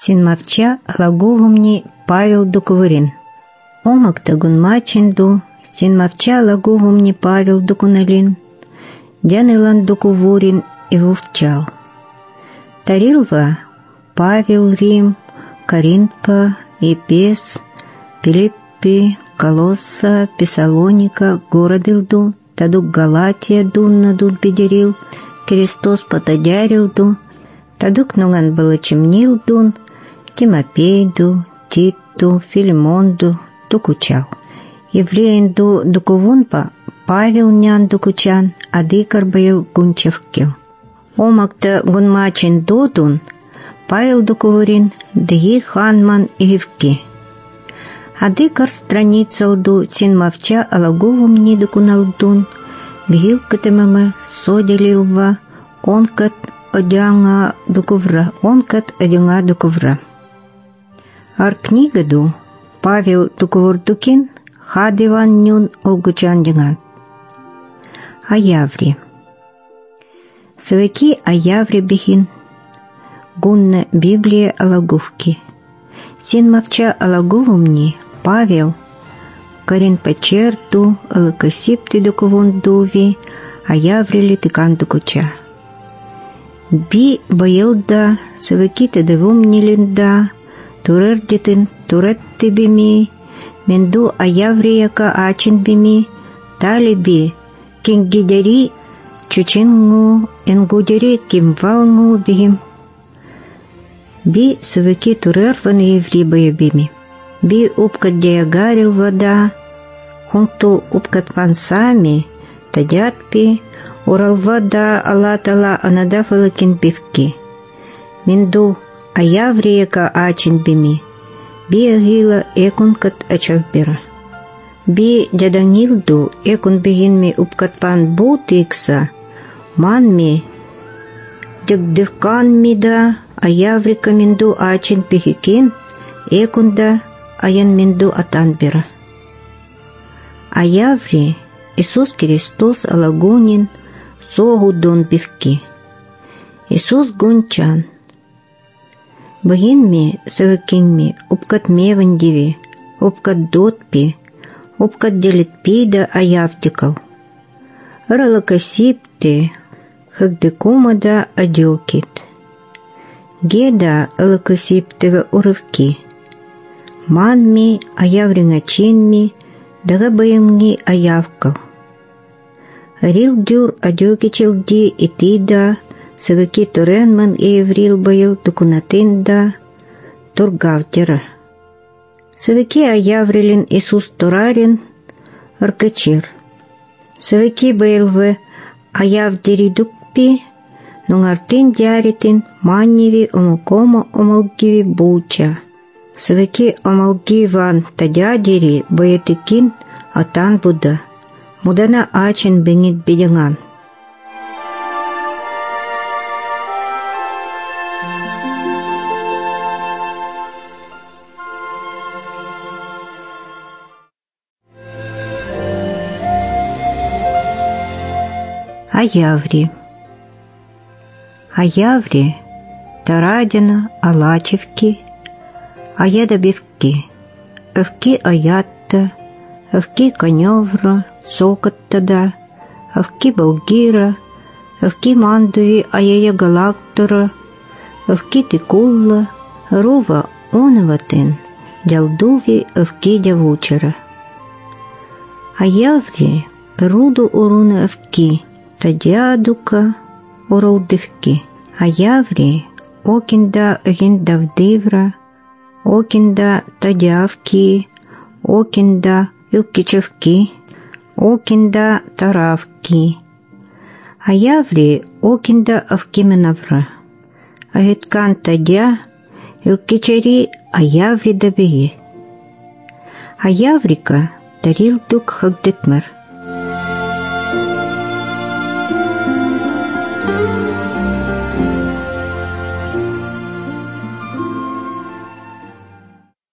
Синмавча лагувумни Павел Дуковырин. Омакта гунмачинду, синмавча лагувумни Павел Дукуналин, дянылан Дукувурин и вувчал. Тарилва Павел Рим, Коринпа, Епес, Пилиппи, Колосса, Песалоника, городилду, тадук Галатия дунна дуд бедерил, Крестос потадярилду, тадук нуган балачемнил дун, Тимопейду, Титу, Филимонду, дукучал. Евреинду дукувунпа Павел нян дукучан, адыкар был гунчевкил. Омакта гунмачин додун, Павел Дукувурин, дги ханман ивки. Адыкар страницалду синмавча алагувумни дукуналдун, бгил катемаме соделилва, онкат одянга дукувра, Ар книгаду Павел Дукувурдукин, хадиван нюн олгучан дянган. Аяври. Савеки аяври бихин, гунна Библия алагувки. Синмавча алагувумни Павел, Карин пачерту, алакасипти дукувундуви, аяврили тикан дукуча. Би байылда, савеки тедевумнилинда, турердитин туретти бими, менду аяврияка ачин бими, талиби, кингидери, чучингу, энгудери кимвалнгу бихим. Би савеки турерван еври боебими. Би упкат дягарил вода, хунту упкат пансами, тадятпи, урал вода алатала анадафалакин бивки. Минду аяврияка ачин бими, би агила экункат ачавбира. Би дядангилду экун бигинми упкат пан бутикса, манми, дягдывкан да, аяврика минду ачин пихикин, экунда аян минду атанбира. Аяври Иисус Христос алагунин согудун бивки. Иисус гунчан. Бгинми савакинми упкат мевандиви, упкат дотпи, упкат делитпида аявтикал. Ралакасипте хагдекумада адёкит. Геда алакасиптева урывки. Манми аяврингачинми дагабаемги аявкал. Рил-дюр адёкичилди итида савеки туренман и еврил байыл дукунатинда тургавтера. Савеки аяврилин Иисус турарин аркачир. Савеки байылвы аявдиридукпи нунгартин дяритин манниви омукома омалгиви буча. Савеки омалгиван тадядири баятыкин атан буда. Мудана ачин бенгит бедянган. Аяври. Аяври, Тарадина, Алачевки, Аядабивки, Авки Аятта, Авки Коневра, Сокаттада, Авки Болгира, Авки Мандуви Аяя Галактора, Авки Тикулла, Рува Онаватин, Дялдуви Авки Дявучера. Аяври, Руду Уруна Авки, Тадядука, Уралдывки, Аяври, Окинда Гиндавдивра, Окинда Тадявки, Окинда Илкичевки, Окинда Таравки, Аяври, Окинда Авкименавра, Агиткан Тадя, Илкичери Аяври Дабии. Аяврика Тарил Дук Хагдетмер.